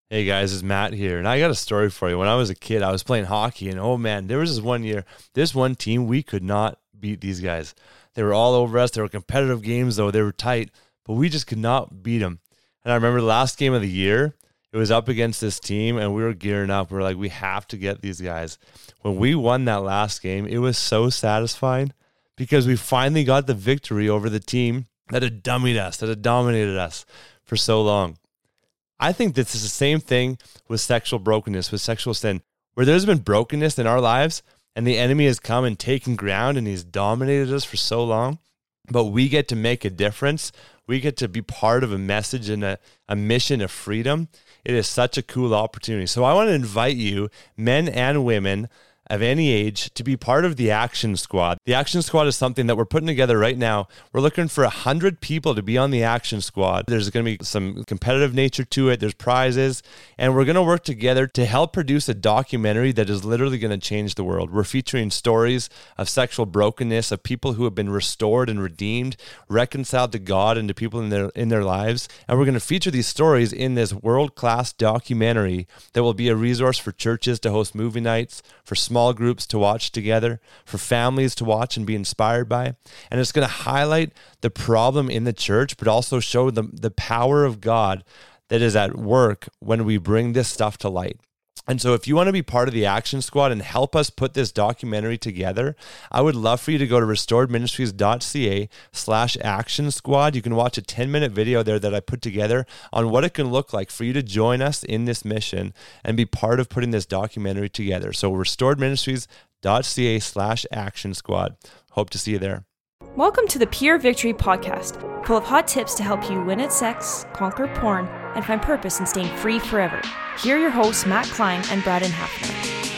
Hey guys, it's Matt here, and I got a story for you. When I was a kid, I was playing hockey, and oh man, there was this one year, this one team, we could not beat these guys. They were all over us. They were competitive games, though. They were tight, but we just could not beat them. And I remember the last game of the year, it was up against this team, and we were gearing up. We were like, we have to get these guys. When we won that last game, it was so satisfying because we finally got the victory over the team that had dummied us, that had dominated us for so long. I think this is the same thing with sexual brokenness, with sexual sin, where there's been brokenness in our lives and the enemy has come and taken ground and he's dominated us for so long, but we get to make a difference. We get to be part of a message and a mission of freedom. It is such a cool opportunity. So I want to invite you, men and women of any age, to be part of the Action Squad. The Action Squad is something that we're putting together right now. We're looking for 100 people to be on the Action Squad. There's going to be some competitive nature to it. There's prizes, and we're going to work together to help produce a documentary that is literally going to change the world. We're featuring stories of sexual brokenness, of people who have been restored and redeemed, reconciled to God and to people in their lives. And we're going to feature these stories in this world-class documentary that will be a resource for churches to host movie nights, for small groups to watch together, for families to watch and be inspired by. And it's going to highlight the problem in the church, but also show the power of God that is at work when we bring this stuff to light. And so if you want to be part of the Action Squad and help us put this documentary together, I would love for you to go to restoredministries.ca/action squad. You can watch a 10-minute video there that I put together on what it can look like for you to join us in this mission and be part of putting this documentary together. So restoredministries.ca/action squad. Hope to see you there. Welcome to the Pure Victory Podcast, full of hot tips to help you win at sex, conquer porn, and find purpose in staying free forever. Here are your hosts, Matt Klein and Braden Hafner.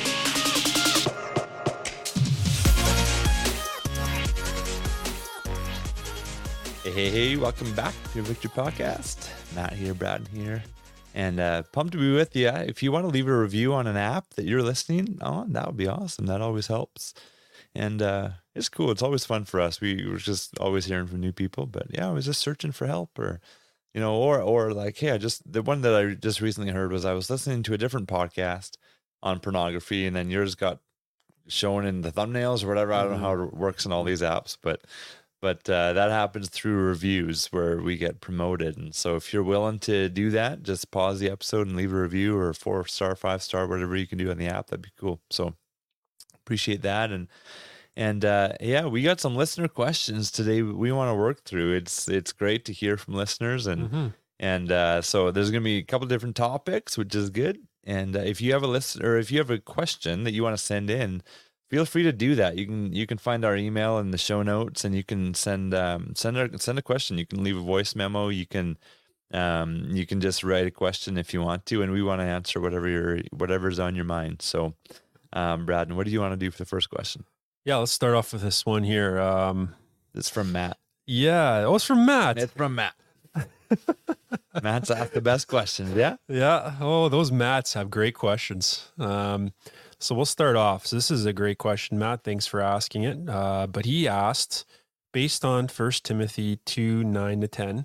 Hey, welcome back to Pure Victory Podcast. Matt here, Braden here, and pumped to be with you. If you want to leave a review on an app that you're listening on, that would be awesome. That always helps. And it's cool. It's always fun for us. We were just always hearing from new people, but yeah, I was just searching for help or like, hey, the one that I just recently heard was I was listening to a different podcast on pornography, and then yours got shown in the thumbnails or whatever. I don't know how it works in all these apps, but that happens through reviews where we get promoted. And so if you're willing to do that, just pause the episode and leave a review or 4-star, 5-star, whatever you can do on the app. That'd be cool. So appreciate that. And yeah, we got some listener questions today we want to work through. It's great to hear from listeners, and so there's going to be a couple different topics, which is good. And if you have a question that you want to send in, feel free to do that. You can find our email in the show notes, and you can send a question. You can leave a voice memo. You can just write a question if you want to, and we want to answer whatever's on your mind. So, Braden, what do you want to do for the first question? Yeah, let's start off with this one here. It's from Matt. Yeah, it's from Matt. It's from Matt. Matt's asked the best questions, yeah? Yeah. Oh, those Matts have great questions. So we'll start off. So this is a great question, Matt. Thanks for asking it. But he asked, based on 1 Timothy 2:9-10,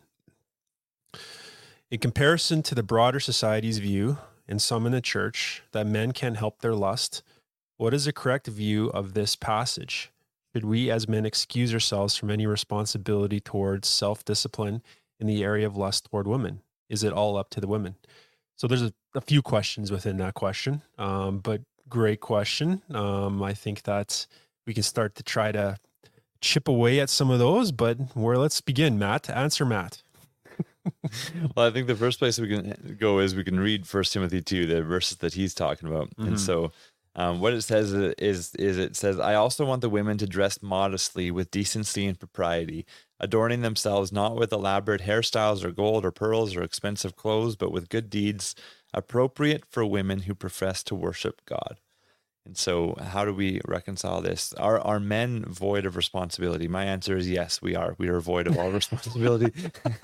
in comparison to the broader society's view, and some in the church, that men can't help their lust, what is the correct view of this passage? Should we as men excuse ourselves from any responsibility towards self-discipline in the area of lust toward women? Is it all up to the women? So there's a few questions within that question, but great question. I think that we can start to try to chip away at some of those, but let's begin, Matt. Answer, Matt. Well, I think the first place we can go is we can read 1 Timothy 2, the verses that he's talking about. And so what it says is it says, I also want the women to dress modestly with decency and propriety, adorning themselves not with elaborate hairstyles or gold or pearls or expensive clothes, but with good deeds appropriate for women who profess to worship God. And so how do we reconcile this? Are men void of responsibility? My answer is yes, we are. We are void of all responsibility.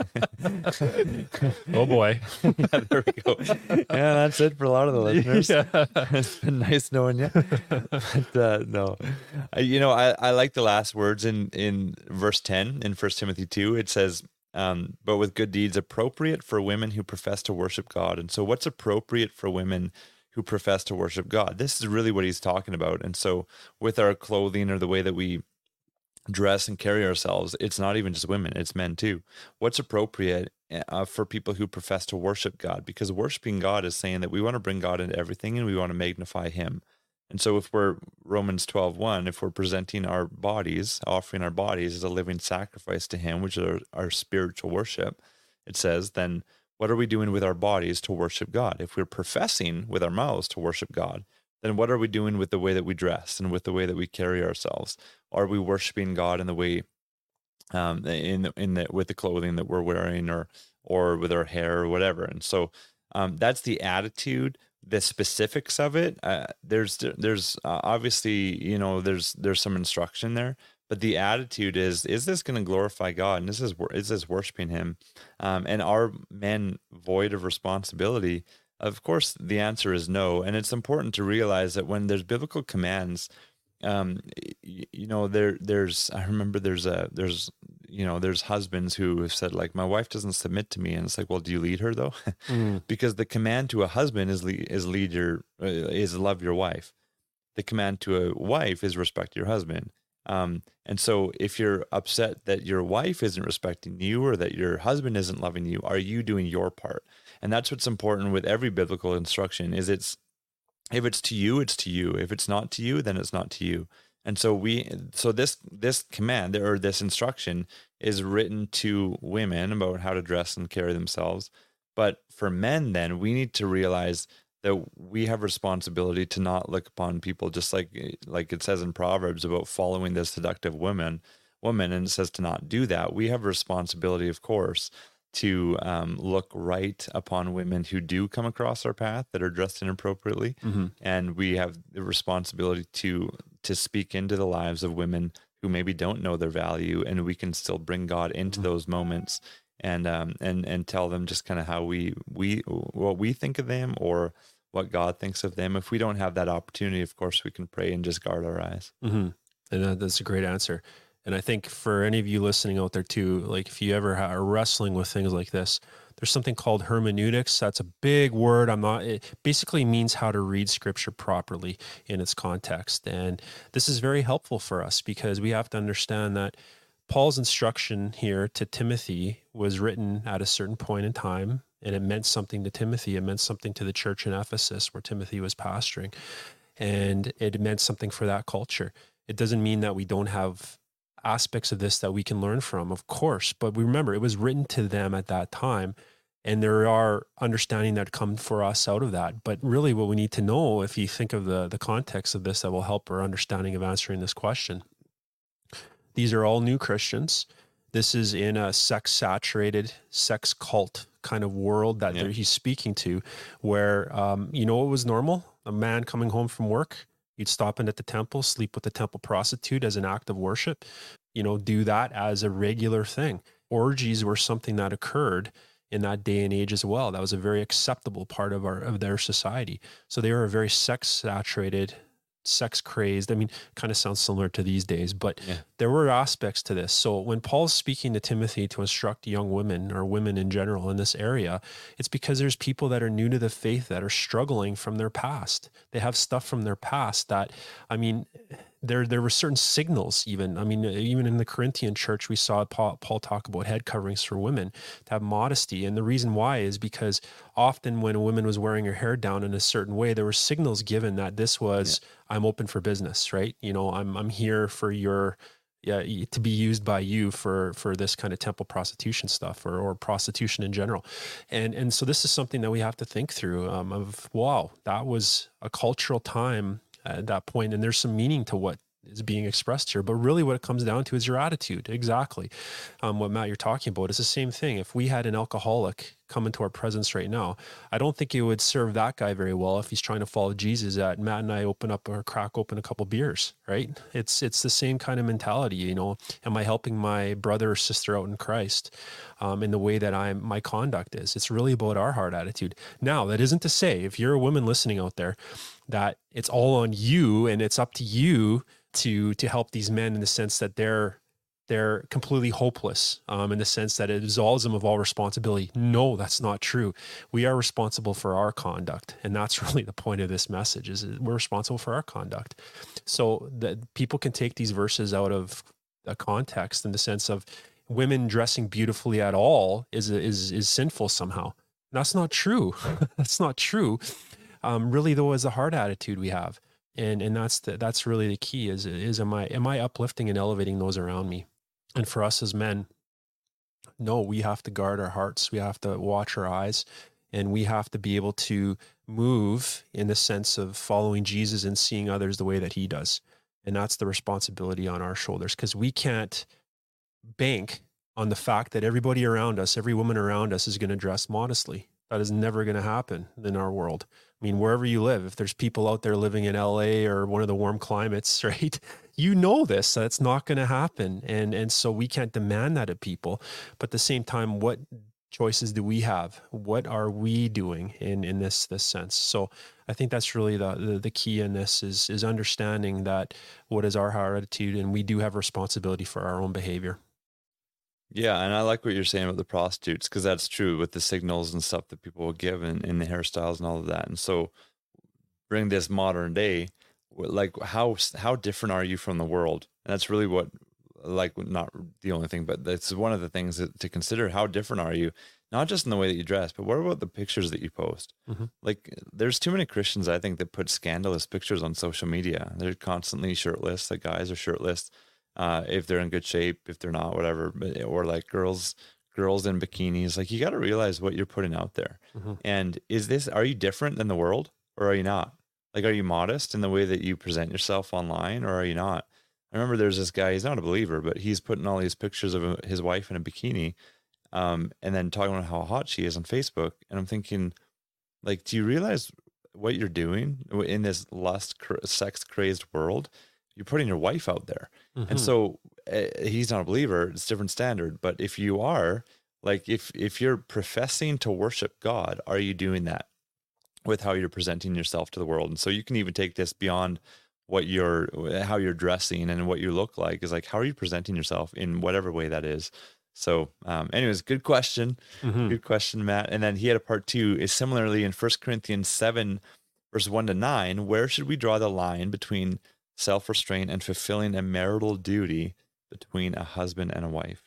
Oh boy. Yeah, there we go. Yeah, that's it for a lot of the listeners. Yeah. It's been nice knowing you. But, no. I like the last words in verse 10 in 1 Timothy 2. It says, but with good deeds appropriate for women who profess to worship God. And so what's appropriate for women who profess to worship God? This is really what he's talking about. And so with our clothing or the way that we dress and carry ourselves, it's not even just women, it's men too. What's appropriate for people who profess to worship God? Because worshiping God is saying that we want to bring God into everything and we want to magnify him. And so if we're Romans 12:1, if we're presenting our bodies, offering our bodies as a living sacrifice to him, which is our spiritual worship, it says, then what are we doing with our bodies to worship God? If we're professing with our mouths to worship God, then what are we doing with the way that we dress and with the way that we carry ourselves? Are we worshiping God in the way, with the clothing that we're wearing, or with our hair or whatever? And so that's the attitude. The specifics of it, there's obviously, there's some instruction there, but the attitude is this going to glorify God? And is this worshiping him? And are men void of responsibility? Of course, the answer is no. And it's important to realize that when there's biblical commands, I remember there's husbands who have said, like, my wife doesn't submit to me. And it's like, well, do you lead her though? Because the command to a husband is love your wife. The command to a wife is respect your husband. And so if you're upset that your wife isn't respecting you or that your husband isn't loving you, are you doing your part? And that's what's important with every biblical instruction is if it's to you, it's to you. If it's not to you, then it's not to you. And so this command or this instruction is written to women about how to dress and carry themselves. But for men, then we need to realize that we have responsibility to not look upon people just like it says in Proverbs about following the seductive woman, and it says to not do that. We have a responsibility, of course, to look right upon women who do come across our path that are dressed inappropriately. Mm-hmm. And we have the responsibility to speak into the lives of women who maybe don't know their value, and we can still bring God into those moments and tell them just kind of how what we think of them or what God thinks of them. If we don't have that opportunity, of course, we can pray and just guard our eyes. Mm-hmm. And that's a great answer. And I think for any of you listening out there too, like if you ever are wrestling with things like this, there's something called hermeneutics. That's a big word. It basically means how to read scripture properly in its context. And this is very helpful for us because we have to understand that Paul's instruction here to Timothy was written at a certain point in time, and it meant something to Timothy. It meant something to the church in Ephesus where Timothy was pastoring, and it meant something for that culture. It doesn't mean that we don't have aspects of this that we can learn from, of course, but we remember it was written to them at that time, and there are understanding that come for us out of that. But really what we need to know, if you think of the context of this, that will help our understanding of answering this question. These are all new Christians. This is in a sex-saturated, sex cult kind of world that he's speaking to, where, it was normal. A man coming home from work, you'd stop in at the temple, sleep with the temple prostitute as an act of worship, do that as a regular thing. Orgies were something that occurred in that day and age as well. That was a very acceptable part of their society. So they were a very sex-saturated, sex-crazed. I mean, kind of sounds similar to these days, but there were aspects to this. So when Paul's speaking to Timothy to instruct young women or women in general in this area, it's because there's people that are new to the faith that are struggling from their past. They have stuff from their past that, there were certain signals even. Even in the Corinthian church, we saw Paul talk about head coverings for women to have modesty. And the reason why is because often when a woman was wearing her hair down in a certain way, there were signals given that this was, I'm open for business, right? I'm here for to be used by you for this kind of temple prostitution stuff or prostitution in general. And so this is something that we have to think through wow, that was a cultural time at that point, and there's some meaning to what is being expressed here. But really what it comes down to is your attitude. Exactly. What Matt, you're talking about is the same thing. If we had an alcoholic come into our presence right now, I don't think it would serve that guy very well if he's trying to follow Jesus at Matt and I crack open a couple beers, right? It's the same kind of mentality, am I helping my brother or sister out in Christ in the way that my conduct is? It's really about our heart attitude. Now, that isn't to say, if you're a woman listening out there, that it's all on you and it's up to you to help these men in the sense that they're they're completely hopeless in the sense that it absolves them of all responsibility. No, that's not true. We are responsible for our conduct. And that's really the point of this message, is we're responsible for our conduct. So that people can take these verses out of a context in the sense of women dressing beautifully at all is sinful somehow. That's not true. That's not true. Really, though, is the heart attitude we have. And that's really the key is am I uplifting and elevating those around me? And for us as men, no, we have to guard our hearts. We have to watch our eyes, and we have to be able to move in the sense of following Jesus and seeing others the way that he does. And that's the responsibility on our shoulders, because we can't bank on the fact that everybody around us, every woman around us is going to dress modestly. That is never going to happen in our world. I mean, wherever you live, if there's people out there living in LA or one of the warm climates, right? You know this, that's not going to happen. And so we can't demand that of people. But at the same time, what choices do we have? What are we doing in this sense? So I think that's really the key in this is understanding that what is our heart attitude, and we do have responsibility for our own behavior. Yeah, and I like what you're saying about the prostitutes, because that's true with the signals and stuff that people will give in the hairstyles and all of that. And so bring this modern day, like how different are you from the world? And that's really what, like, not the only thing, but that's one of the things to consider. How different are you? Not just in the way that you dress, but what about the pictures that you post? Mm-hmm. Like, there's too many Christians, I think, that put scandalous pictures on social media. They're constantly shirtless. The guys are shirtless. If they're in good shape, if they're not, whatever, or like girls in bikinis. Like, you got to realize what you're putting out there. Mm-hmm. And are you different than the world, or are you not? Like, are you modest in the way that you present yourself online, or are you not? I remember there's this guy, he's not a believer, but he's putting all these pictures of his wife in a bikini, and then talking about how hot she is on Facebook. And I'm thinking, like, do you realize what you're doing in this sex crazed world? You're putting your wife out there. Mm-hmm. And so he's not a believer. It's a different standard. But if you are, like, if you're professing to worship God, are you doing that with how you're presenting yourself to the world? And so you can even take this beyond how you're dressing and what you look like, is like, how are you presenting yourself in whatever way that is? So anyways, good question. Mm-hmm. Good question, Matt. And then he had a part 2 is similarly in 1 Corinthians 7, verse 1-9, where should we draw the line between self-restraint and fulfilling a marital duty between a husband and a wife?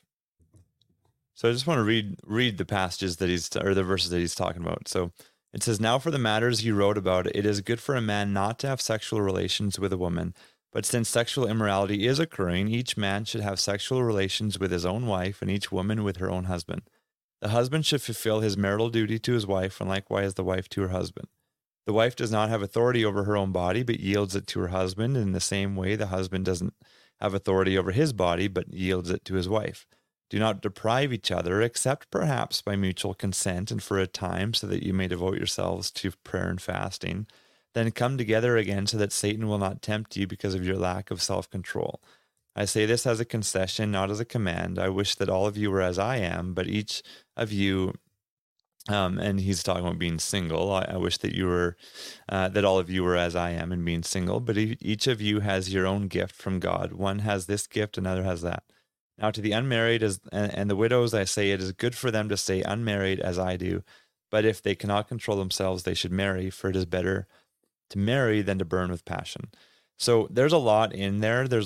So I just want to read the passages or the verses that he's talking about. So it says, now for the matters you wrote about, it is good for a man not to have sexual relations with a woman. But since sexual immorality is occurring, each man should have sexual relations with his own wife, and each woman with her own husband. The husband should fulfill his marital duty to his wife, and likewise the wife to her husband. The wife does not have authority over her own body, but yields it to her husband. In the same way, the husband doesn't have authority over his body, but yields it to his wife. Do not deprive each other, except perhaps by mutual consent and for a time, so that you may devote yourselves to prayer and fasting. Then come together again, so that Satan will not tempt you because of your lack of self-control. I say this as a concession, not as a command. I wish that all of you were as I am, but each of you... and he's talking about being single. I wish that that all of you were as I am in being single, but each of you has your own gift from God. One has this gift, another has that. Now to the unmarried and the widows, I say it is good for them to stay unmarried as I do. But if they cannot control themselves, they should marry, for it is better to marry than to burn with passion. So there's a lot in there. There's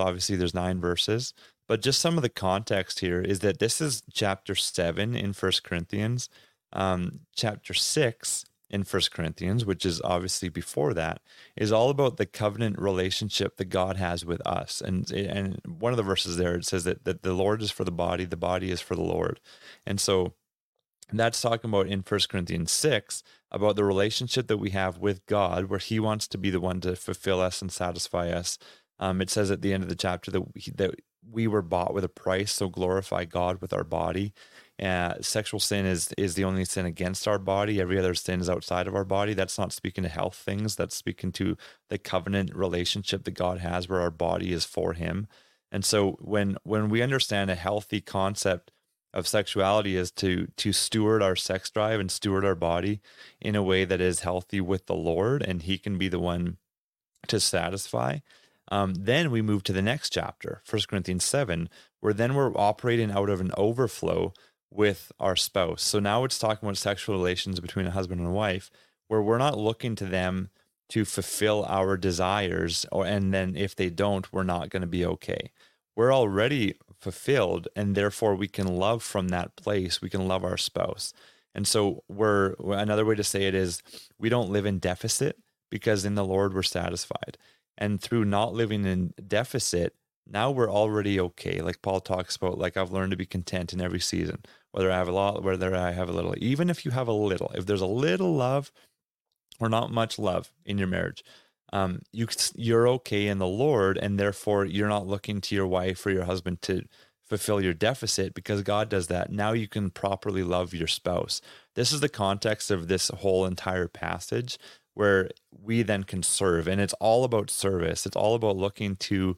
9 verses, but just some of the context here is that this is chapter 7 in 1 Corinthians. Chapter 6 in 1 Corinthians, which is obviously before that, is all about the covenant relationship that God has with us. And one of the verses there, it says that the Lord is for the body is for the Lord. And so that's talking about in 1 Corinthians 6 about the relationship that we have with God, where he wants to be the one to fulfill us and satisfy us. It says at the end of the chapter that we were bought with a price, so glorify God with our body. Sexual sin is the only sin against our body. Every other sin is outside of our body. That's not speaking to health things. That's speaking to the covenant relationship that God has, where our body is for him. And so when we understand a healthy concept of sexuality is to steward our sex drive and steward our body in a way that is healthy with the Lord, and he can be the one to satisfy. Then we move to the next chapter, 1 Corinthians 7, we're operating out of an overflow with our spouse. So now it's talking about sexual relations between a husband and a wife, where we're not looking to them to fulfill our desires, and then if they don't, we're not going to be okay. We're already fulfilled, and therefore we can love from that place. We can love our spouse. And so another way to say it is, we don't live in deficit, because in the Lord we're satisfied. And through not living in deficit, now we're already okay. Like Paul talks about, like, I've learned to be content in every season, whether I have a lot, whether I have a little. Even if you have a little, if there's a little love or not much love in your marriage, you're okay in the Lord, and therefore you're not looking to your wife or your husband to fulfill your deficit, because God does that. Now you can properly love your spouse. This is the context of this whole entire passage, where we then can serve, and it's all about service. It's all about looking to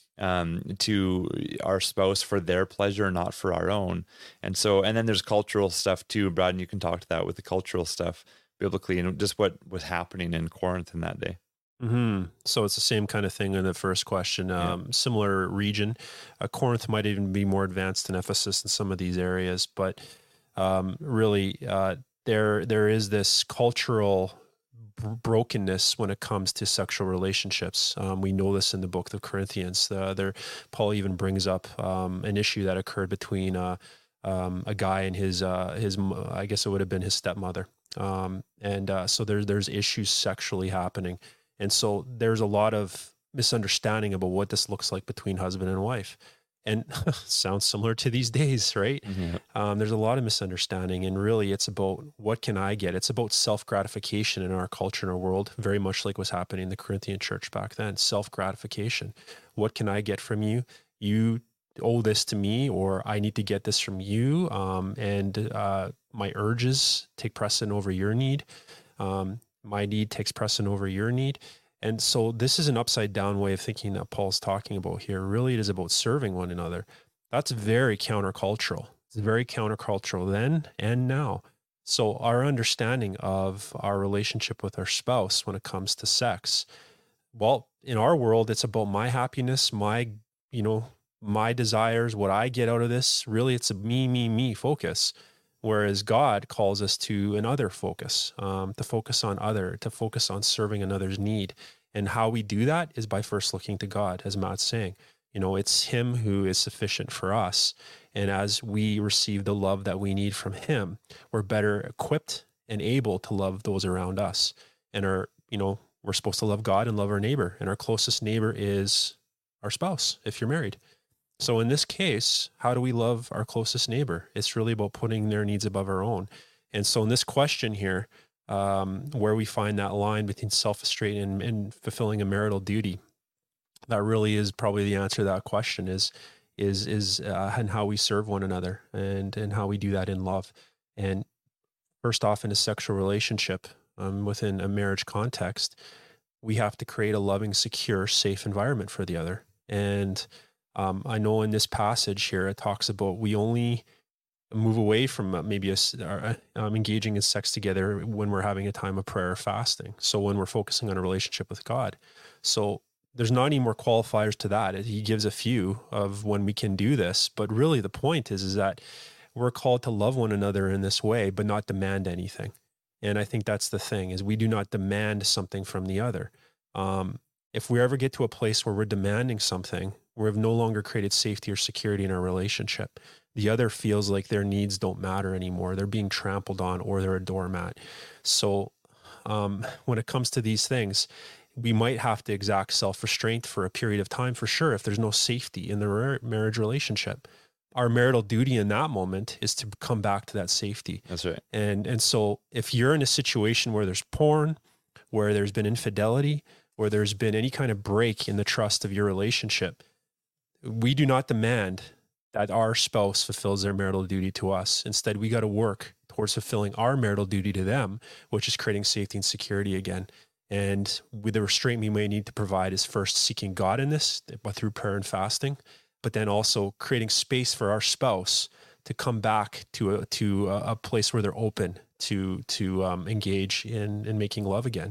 our spouse for their pleasure, not for our own. And then there's cultural stuff too, Brad, and you can talk to that with the cultural stuff biblically, and just what was happening in Corinth in that day. Mm-hmm. So it's the same kind of thing in the first question. Similar region. Corinth might even be more advanced than Ephesus in some of these areas, but really, there is this cultural brokenness when it comes to sexual relationships. We know this in the book of Corinthians. Paul even brings up an issue that occurred between a guy and his I guess it would have been his stepmother. So there's issues sexually happening. And so there's a lot of misunderstanding about what this looks like between husband and wife. And sounds similar to these days, right? Mm-hmm. There's a lot of misunderstanding, and really it's about, what can I get? It's about self-gratification in our culture and our world, very much like what's happening in the Corinthian church back then. Self-gratification. What can I get from you? You owe this to me, or I need to get this from you. My urges take precedent over your need. My need takes precedent over your need. And so this is an upside down way of thinking that Paul's talking about here. Really, it is about serving one another. That's very countercultural. It's very countercultural then and now. So our understanding of our relationship with our spouse when it comes to sex, well, in our world, it's about my happiness, my desires, what I get out of this. Really, it's a me focus. Whereas God calls us to an other focus, to focus on other, to focus on serving another's need. And how we do that is by first looking to God, as Matt's saying. It's Him who is sufficient for us. And as we receive the love that we need from Him, we're better equipped and able to love those around us. And we're supposed to love God and love our neighbor. And our closest neighbor is our spouse, if you're married. So in this case, how do we love our closest neighbor? It's really about putting their needs above our own. And so in this question here, where we find that line between self-restraint and fulfilling a marital duty, that really is probably the answer to that question is and how we serve one another and how we do that in love. And first off, in a sexual relationship, within a marriage context, we have to create a loving, secure, safe environment for the other. And I know in this passage here, it talks about we only move away from maybe engaging in sex together when we're having a time of prayer or fasting. So when we're focusing on a relationship with God. So there's not any more qualifiers to that. He gives a few of when we can do this, but really the point is that we're called to love one another in this way, but not demand anything. And I think that's the thing, is we do not demand something from the other. If we ever get to a place where we're demanding something, we've no longer created safety or security in our relationship. The other feels like their needs don't matter anymore. They're being trampled on, or they're a doormat. So when it comes to these things, we might have to exact self-restraint for a period of time, for sure, if there's no safety in the marriage relationship. Our marital duty in that moment is to come back to that safety. That's right. And so if you're in a situation where there's porn, where there's been infidelity, where there's been any kind of break in the trust of your relationship, we do not demand that our spouse fulfills their marital duty to us. Instead, we got to work towards fulfilling our marital duty to them, which is creating safety and security again. And with the restraint we may need to provide is first seeking God in this, but through prayer and fasting, but then also creating space for our spouse to come back to a place where they're open to engage in making love again.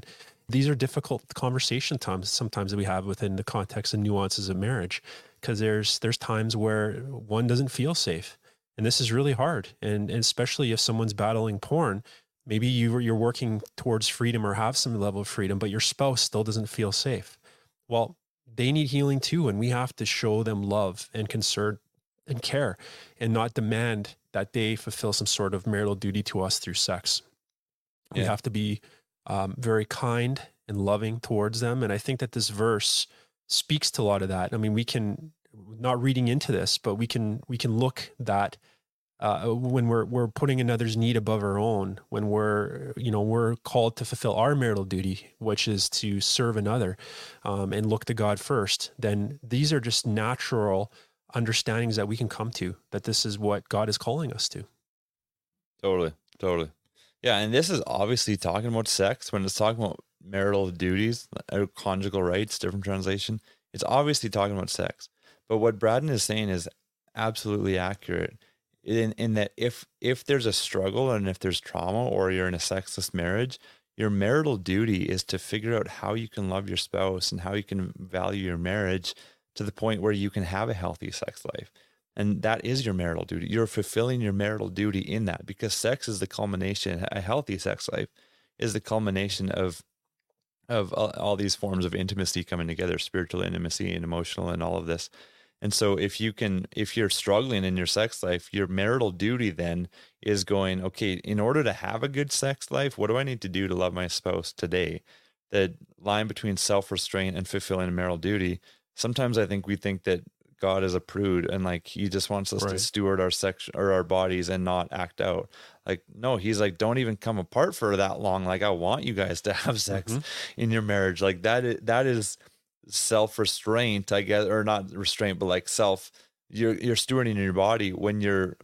These are difficult conversation times sometimes that we have within the context and nuances of marriage, because there's times where one doesn't feel safe. And this is really hard. And especially if someone's battling porn, maybe you're working towards freedom or have some level of freedom, but your spouse still doesn't feel safe. Well, they need healing too. And we have to show them love and concern and care, and not demand that they fulfill some sort of marital duty to us through sex. We have to be very kind and loving towards them. And I think that this verse speaks to a lot of that. I mean, we can, not reading into this, but we can look that when we're putting another's need above our own, when we're called to fulfill our marital duty, which is to serve another, and look to God first, then these are just natural understandings that we can come to, that this is what God is calling us to. Totally. Yeah, and this is obviously talking about sex. When it's talking about marital duties or conjugal rights, different translation, it's obviously talking about sex. But what Braden is saying is absolutely accurate in that if there's a struggle and if there's trauma or you're in a sexless marriage, your marital duty is to figure out how you can love your spouse and how you can value your marriage to the point where you can have a healthy sex life. And that is your marital duty. You're fulfilling your marital duty in that, because sex is the culmination. A healthy sex life is the culmination of all these forms of intimacy coming together, spiritual intimacy and emotional and all of this. And so if you're struggling in your sex life, your marital duty then is going, okay, in order to have a good sex life, what do I need to do to love my spouse today? The line between self-restraint and fulfilling a marital duty, sometimes I think we think that God is a prude and like he just wants us to steward our sex or our bodies and not act out. Like, no, he's like, don't even come apart for that long. Like, I want you guys to have sex in your marriage. Like that is self-restraint, I guess, or not restraint, but like you're stewarding your body when you're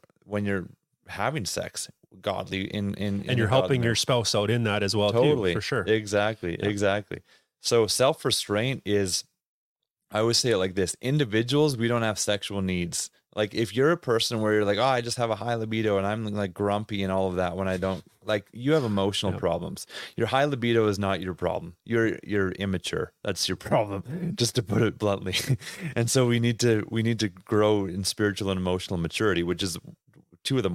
having sex godly and you're helping your spouse out in that as well. Totally. Too, for sure. Exactly. So self-restraint is, I always say it like this: individuals, we don't have sexual needs. Like if you're a person where you're like, oh, I just have a high libido and I'm like grumpy and all of that when I don't, like, you have emotional problems. Your high libido is not your problem. You're immature. That's your problem, just to put it bluntly. And so we need to grow in spiritual and emotional maturity, which is two of the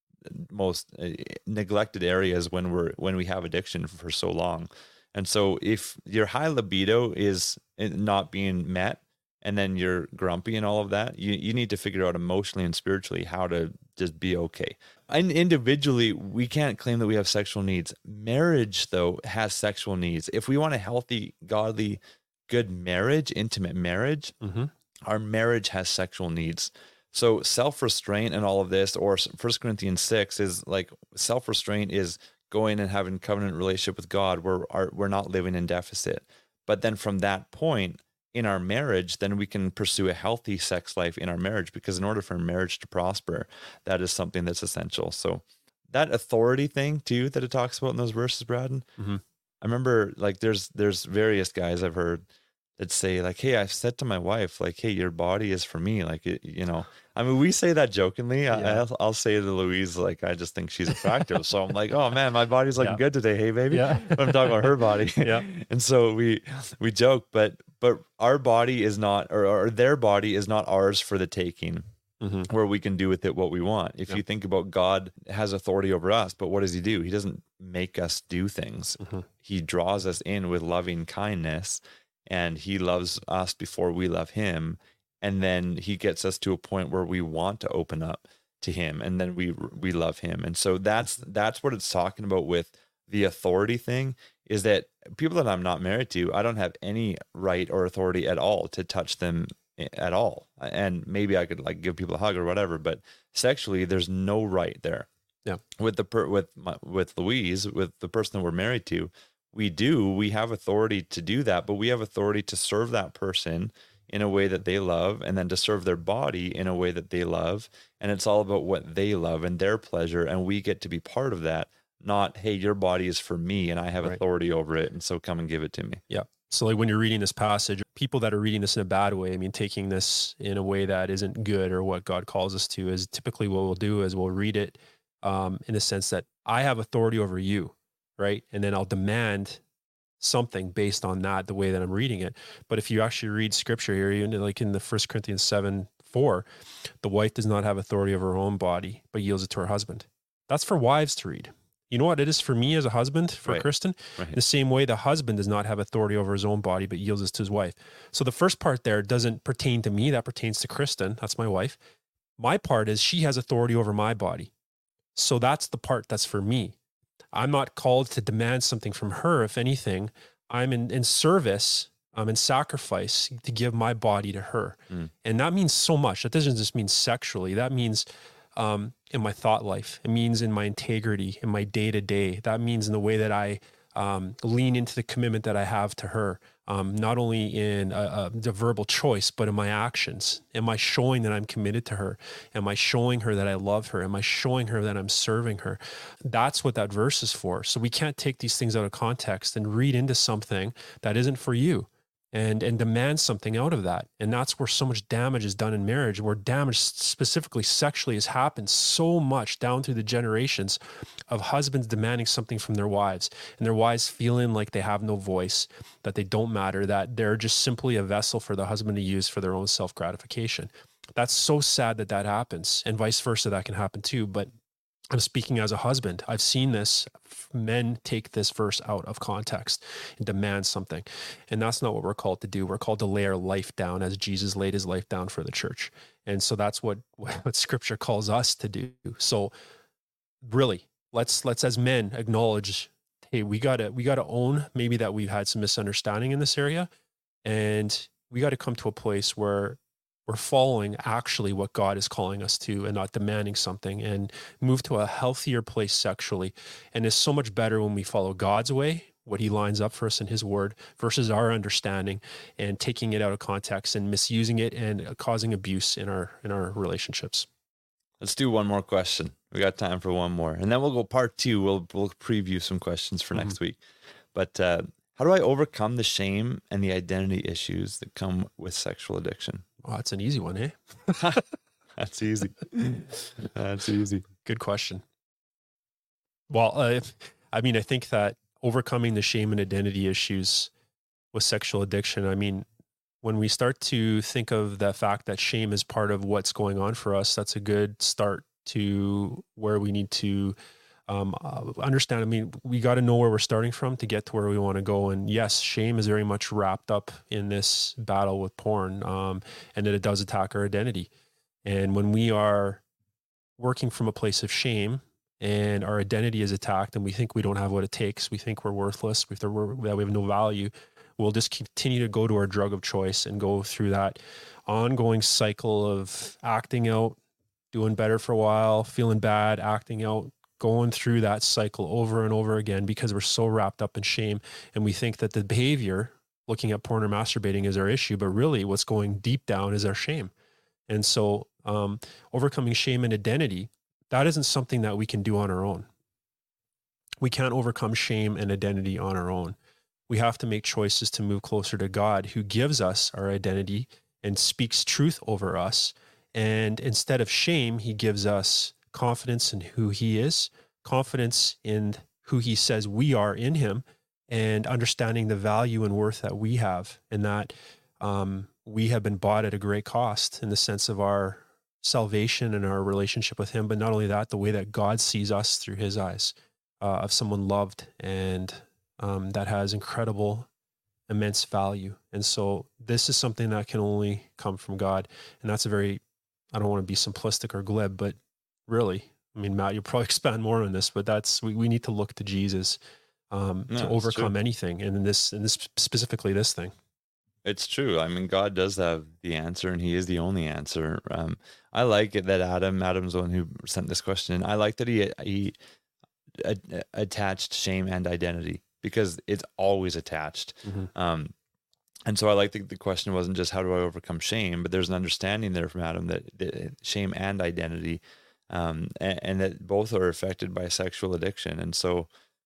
most neglected areas when we have addiction for so long. And so if your high libido is not being met, and then you're grumpy and all of that, you need to figure out emotionally and spiritually how to just be okay. And individually, we can't claim that we have sexual needs. Marriage, though, has sexual needs. If we want a healthy, godly, good marriage, intimate marriage, our marriage has sexual needs. So self-restraint and all of this, or 1 Corinthians 6 is like, self-restraint is going and having covenant relationship with God where we're not living in deficit. But then from that point in our marriage, then we can pursue a healthy sex life in our marriage, because in order for a marriage to prosper, that is something that's essential. So that authority thing too, that it talks about in those verses, Braden, I remember like there's various guys I've heard that say like, hey, I've said to my wife, like, hey, your body is for me. Like, I mean, we say that jokingly. Yeah. I'll say to Louise, like, I just think she's attractive. So I'm like, oh man, my body's looking good today. Hey, baby. Yeah. But I'm talking about her body. Yeah. And so we joke, but our body is not, or their body is not ours for the taking, where we can do with it what we want. If you think about, God has authority over us, but what does he do? He doesn't make us do things. He draws us in with loving kindness, and he loves us before we love him. And then he gets us to a point where we want to open up to him, and then we love him. And so that's what it's talking about with the authority thing, is that people that I'm not married to, I don't have any right or authority at all to touch them at all. And maybe I could like give people a hug or whatever, but sexually there's no right there. Yeah. With Louise, with the person that we're married to, we have authority to do that, but we have authority to serve that person in a way that they love, and then to serve their body in a way that they love. And it's all about what they love and their pleasure. And we get to be part of that, not, hey, your body is for me and I have authority over it, and so come and give it to me. Yeah. So like when you're reading this passage, people that are reading this in a bad way, I mean, taking this in a way that isn't good or what God calls us to, is typically what we'll do is we'll read it in the sense that I have authority over you, right? And then I'll demand something based on that, the way that I'm reading it. But if you actually read scripture here, even like in the 1 Corinthians 7:4, the wife does not have authority over her own body, but yields it to her husband. That's for wives to read. You know what it is for me as a husband, for Right. Kristen? Right. The same way the husband does not have authority over his own body, but yields it to his wife. So the first part there doesn't pertain to me. That pertains to Kristen. That's my wife. My part is she has authority over my body. So that's the part that's for me. I'm not called to demand something from her. If anything, I'm in service, I'm in sacrifice to give my body to her. And that means so much. That doesn't just mean sexually. That means in my thought life. It means in my integrity, in my day-to-day. That means in the way that I lean into the commitment that I have to her, not only in the verbal choice, but in my actions. Am I showing that I'm committed to her? Am I showing her that I love her? Am I showing her that I'm serving her? That's what that verse is for. So we can't take these things out of context and read into something that isn't for you and demand something out of that. And that's where so much damage is done in marriage, where damage specifically sexually has happened so much down through the generations of husbands demanding something from their wives and their wives feeling like they have no voice, that they don't matter, that they're just simply a vessel for the husband to use for their own self-gratification. That's so sad that that happens, and vice versa, that can happen too. But I'm speaking as a husband. I've seen this. Men take this verse out of context and demand something. And that's not what we're called to do. We're called to lay our life down as Jesus laid his life down for the church. And so that's what scripture calls us to do. So really, let's as men acknowledge, hey, we gotta own maybe that we've had some misunderstanding in this area. And we got to come to a place where we're following actually what God is calling us to and not demanding something, and move to a healthier place sexually. And it's so much better when we follow God's way, what he lines up for us in his word, versus our understanding and taking it out of context and misusing it and causing abuse in our relationships. Let's do one more question. We got time for one more, and then we'll go part 2. We'll preview some questions for next week. But how do I overcome the shame and the identity issues that come with sexual addiction? Oh, that's an easy one, eh? That's easy. That's easy. Good question. Well, I think that overcoming the shame and identity issues with sexual addiction, when we start to think of the fact that shame is part of what's going on for us, that's a good start to where we need to understand. We got to know where we're starting from to get to where we want to go. And yes, shame is very much wrapped up in this battle with porn, and that it does attack our identity. And when we are working from a place of shame and our identity is attacked and we think we don't have what it takes, we think we're worthless, that we have no value, we'll just continue to go to our drug of choice and go through that ongoing cycle of acting out, doing better for a while, feeling bad, acting out, going through that cycle over and over again because we're so wrapped up in shame. And we think that the behavior, looking at porn or masturbating, is our issue, but really what's going deep down is our shame. And so overcoming shame and identity, that isn't something that we can do on our own. We can't overcome shame and identity on our own. We have to make choices to move closer to God, who gives us our identity and speaks truth over us. And instead of shame, he gives us confidence in who he is, confidence in who he says we are in him, and understanding the value and worth that we have, and that we have been bought at a great cost in the sense of our salvation and our relationship with him. But not only that, the way that God sees us through his eyes, of someone loved and that has incredible, immense value. And so this is something that can only come from God. And that's I don't want to be simplistic or glib, but really, Matt, you'll probably expand more on this, but we need to look to Jesus to overcome anything. And in this specifically this thing. It's true. God does have the answer, and he is the only answer. I like it that Adam's the one who sent this question. I like that he attached shame and identity, because it's always attached. Mm-hmm. And so I like the question wasn't just how do I overcome shame, but there's an understanding there from Adam that shame and identity, and that both are affected by sexual addiction. And so,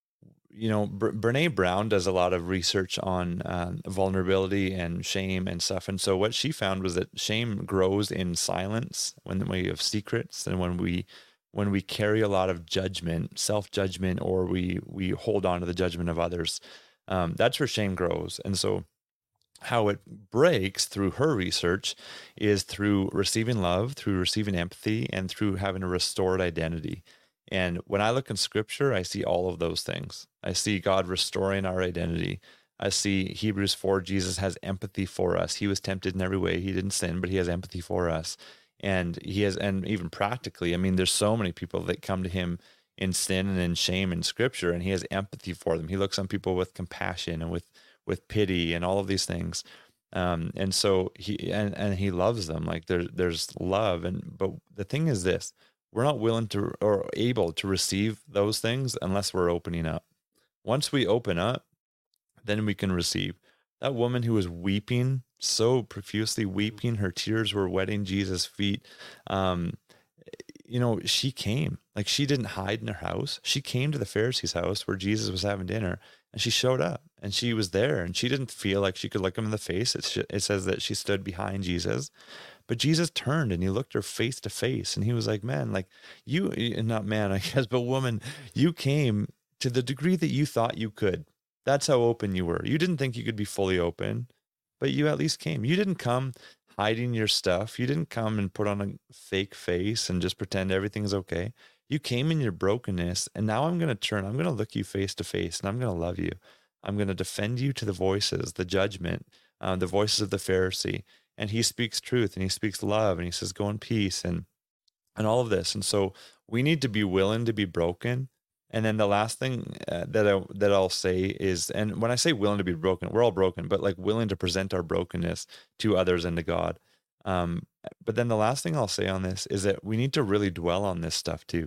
Brene Brown does a lot of research on vulnerability and shame and stuff. And so what she found was that shame grows in silence, when we have secrets, and when we carry a lot of judgment, self-judgment, or we hold on to the judgment of others. That's where shame grows. And so how it breaks through her research is through receiving love, through receiving empathy, and through having a restored identity. And when I look in scripture, I see all of those things. I see God restoring our identity. I see Hebrews 4, Jesus has empathy for us. He was tempted in every way. He didn't sin, but he has empathy for us. And he has, and even practically, I mean, there's so many people that come to him in sin and in shame in scripture, and he has empathy for them. He looks on people with compassion and with pity and all of these things. And so he loves them. Like there's love. But the thing is this, we're not willing to or able to receive those things unless we're opening up. Once we open up, then we can receive. That woman who was weeping, so profusely weeping, her tears were wetting Jesus' feet. She came. Like, she didn't hide in her house. She came to the Pharisee's house where Jesus was having dinner, and she showed up, and she was there, and she didn't feel like she could look him in the face. It says that she stood behind Jesus, but Jesus turned and he looked her face to face, and he was like, man, like not man, I guess, but woman, you came to the degree that you thought you could. That's how open you were. You didn't think you could be fully open, but you at least came. You didn't come hiding your stuff. You didn't come and put on a fake face and just pretend everything's okay. You came in your brokenness, and now I'm going to look you face to face, and I'm going to love you. I'm going to defend you to the voices, the judgment, the voices of the Pharisee. And he speaks truth, and he speaks love, and he says, go in peace, and all of this. And so we need to be willing to be broken. And then the last thing that I'll say is, and when I say willing to be broken, we're all broken, but like willing to present our brokenness to others and to God. But then the last thing I'll say on this is that we need to really dwell on this stuff too.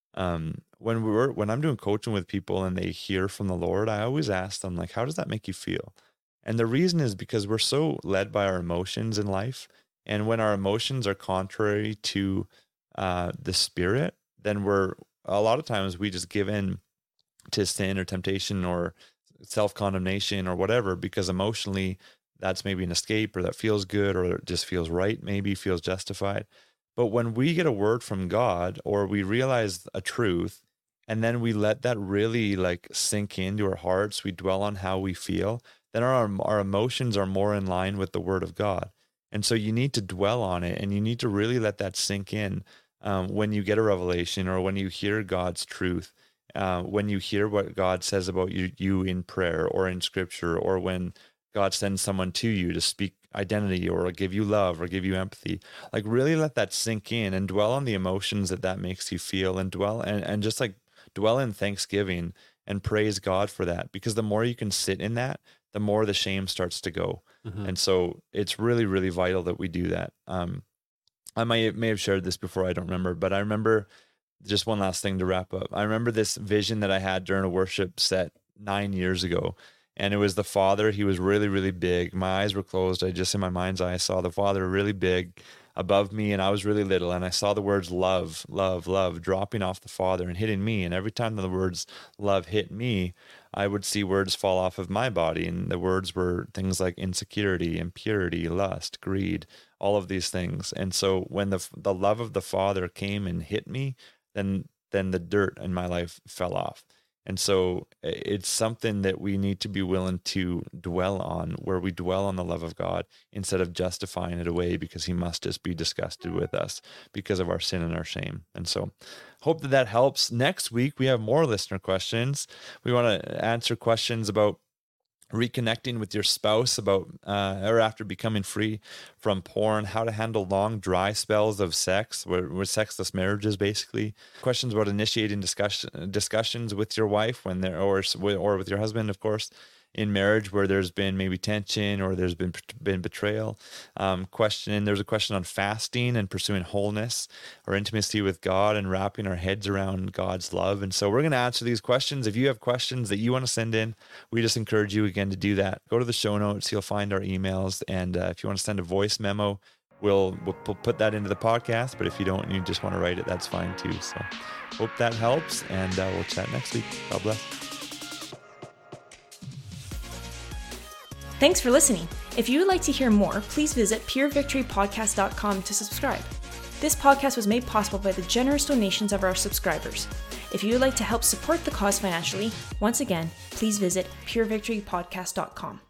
When I'm doing coaching with people and they hear from the Lord, I always ask them, like, how does that make you feel? And the reason is because we're so led by our emotions in life. And when our emotions are contrary to the Spirit, then a lot of times we just give in to sin or temptation or self-condemnation or whatever, because emotionally that's maybe an escape, or that feels good, or it just feels right, maybe feels justified. But when we get a word from God, or we realize a truth, and then we let that really like sink into our hearts, we dwell on how we feel, then our emotions are more in line with the word of God. And so you need to dwell on it, and you need to really let that sink in. When you get a revelation, or when you hear God's truth, when you hear what God says about you in prayer or in scripture, or when God sends someone to you to speak identity or give you love or give you empathy, like really let that sink in and dwell on the emotions that makes you feel, and dwell in thanksgiving and praise God for that. Because the more you can sit in that, the more the shame starts to go. Mm-hmm. And so it's really, really vital that we do that. I may have shared this before, I don't remember, but I remember just one last thing to wrap up. I remember this vision that I had during a worship set 9 years ago, and it was the Father. He was really, really big. My eyes were closed. I just, in my mind's eye, saw the Father really big above me, and I was really little, and I saw the words love, love, love dropping off the Father and hitting me. And every time the words love hit me, I would see words fall off of my body, and the words were things like insecurity, impurity, lust, greed, all of these things. And so when the love of the Father came and hit me, then the dirt in my life fell off. And so it's something that we need to be willing to dwell on, where we dwell on the love of God instead of justifying it away because he must just be disgusted with us because of our sin and our shame. And so hope that helps. Next week, we have more listener questions. We want to answer questions about reconnecting with your spouse, about or after becoming free from porn, how to handle long dry spells of sex, with sexless marriages, basically. Questions about initiating discussions with your wife when they're or with your husband, of course, in marriage where there's been maybe tension or there's been betrayal. There's a question on fasting and pursuing wholeness or intimacy with God and wrapping our heads around God's love. And so we're going to answer these questions. If you have questions that you want to send in, we just encourage you again to do that. Go to the show notes. You'll find our emails. And if you want to send a voice memo, we'll put that into the podcast. But if you don't and you just want to write it, that's fine too. So hope that helps. And we'll chat next week. God bless. Thanks for listening. If you would like to hear more, please visit purevictorypodcast.com to subscribe. This podcast was made possible by the generous donations of our subscribers. If you would like to help support the cause financially, once again, please visit purevictorypodcast.com.